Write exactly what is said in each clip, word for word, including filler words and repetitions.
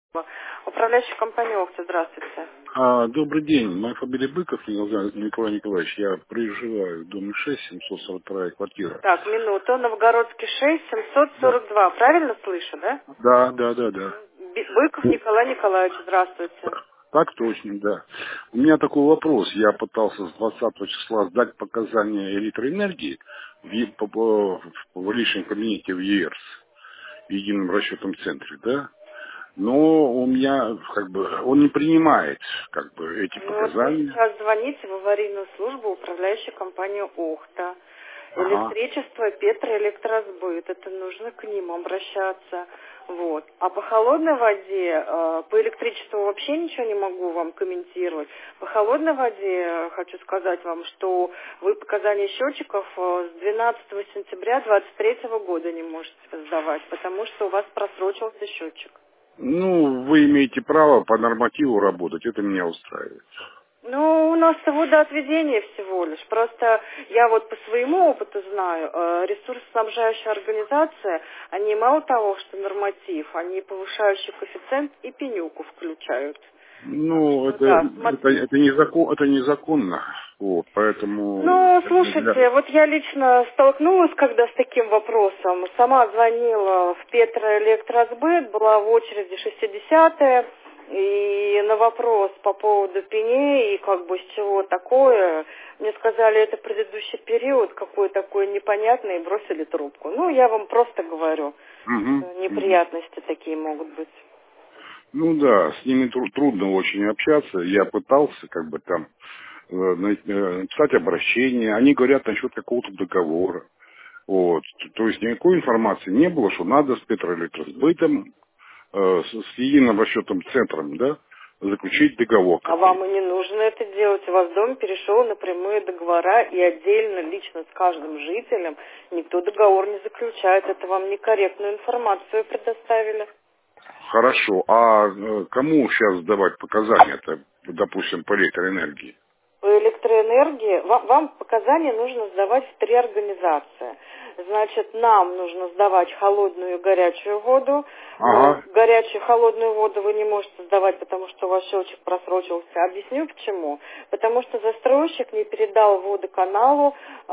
Управляющая компания «Охта», здравствуйте. А, добрый день, моя фамилия Быков Николай Николаевич. Я проживаю в доме шесть, семьсот сорок вторая квартира. Так, минуту. Новгородский шесть, семьсот Да. сорок два. Правильно слышу, да? Да, да, да, да. Би- Быков Ну, Николай Николаевич, здравствуйте. так точно, да. У меня такой вопрос. Я пытался с двадцатого числа сдать показания электроэнергии в, Е- по- по- в личном кабинете в ЕРС, в едином расчетном центре, да. Но у меня, как бы, он не принимает, как бы, эти Ну вот вы показания. сейчас звоните в аварийную службу управляющей компании «Охта». Ага. Электричество, Петроэлектросбыт. Это нужно к ним обращаться. Вот. А по холодной воде, э, по электричеству вообще ничего не могу вам комментировать. По холодной воде э, хочу сказать вам, что вы показания счетчиков э, с двенадцатого сентября двадцать третьего года не можете сдавать, потому что у вас просрочился счетчик. Ну, вы имеете право по нормативу работать, это меня устраивает. Ну, у нас водоотведение всего лишь. Просто я вот по своему опыту знаю, э, ресурсоснабжающая организация, они мало того, что норматив, они повышающий коэффициент и пенюку включают. Так Ну, что, это, да, это, смотрите. это, незакон, это незаконно, вот, поэтому Ну, как бы для... слушайте, вот я лично столкнулась когда с таким вопросом. Сама звонила в Петроэлектросбыт, была в очереди шестидесятая, и на вопрос по поводу пеней и как бы с чего такое, мне сказали, это предыдущий период, какой такой непонятный, и бросили трубку. Ну, я вам просто говорю, Мгм, что мгм. неприятности такие могут быть. Ну да, с ними тру- трудно очень общаться. Я пытался как бы там э, на- э, написать обращение. Они говорят насчет какого-то договора. Вот. Т- То есть никакой информации не было, что надо с Петроэлектросбытом, э, с, с единым расчетным центром, да, заключить договор А вам какой-то. и не нужно это делать. У вас дом перешел на прямые договора, и отдельно, лично с каждым жителем никто договор не заключает. Это вам некорректную информацию предоставили. Хорошо. А э, кому сейчас сдавать показания-то, допустим, по электроэнергии? По электроэнергии вам, вам показания нужно сдавать в три организации. Значит, нам нужно сдавать холодную и горячую воду. Но Ага. горячую и холодную воду вы не можете сдавать, потому что у вас счетчик просрочился. Объясню почему. Потому что застройщик не передал водоканалу э,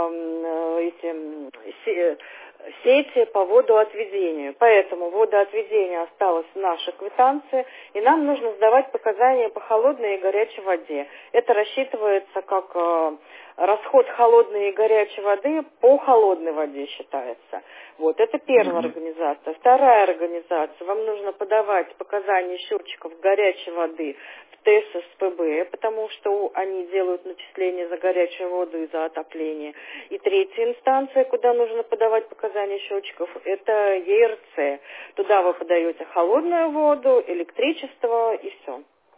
э, эти, м, се- сети по водоотведению. Поэтому водоотведение осталось в нашей квитанции, и нам нужно сдавать показания по холодной и горячей воде. Это рассчитывается как э, расход холодной и горячей воды по холодной воде считается. Вот, это первая Мгм. организация. Вторая организация, вам нужно подавать показания счетчиков горячей воды в ТССПБ, потому что они делают начисления за горячую воду и за отопление. И третья инстанция, куда нужно подавать показания счетчиков, это ЕРЦ. Туда вы подаете холодную воду, электричество и все.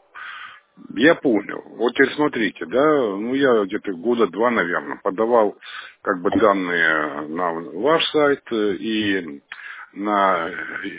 Я понял. Вот теперь смотрите, да, ну я где-то года два, наверное, подавал как бы данные на ваш сайт э, и на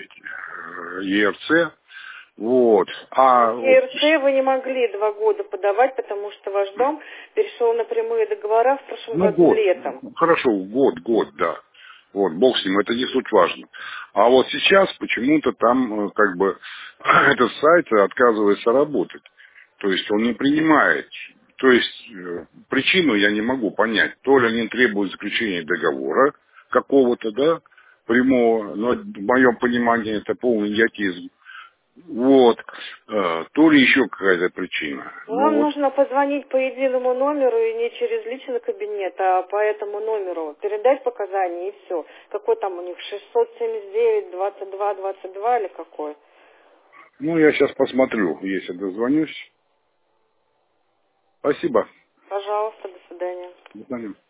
э, ЕРЦ, вот. Ну, А в вот, ЕРЦ вы не могли два года подавать, потому что ваш дом перешел на прямые договора в прошлом ну году год, летом. хорошо, год, год, да. Вот, бог с ним, это не суть важно. А вот сейчас почему-то там э, как бы этот сайт отказывается работать. То есть он не принимает. То есть э, причину я не могу понять. То ли они требуют заключения договора какого-то, да, прямого, но в моем понимании это полный идиотизм. Вот. Э, То ли еще какая-то причина. Ну Вам вот. нужно позвонить по единому номеру и не через личный кабинет, а по этому номеру. Передать показания и все. Какой там у них? шестьсот семьдесят девять двадцать два двадцать два или какой? Ну, я сейчас посмотрю, если дозвонюсь. Спасибо. Пожалуйста, до свидания. До свидания.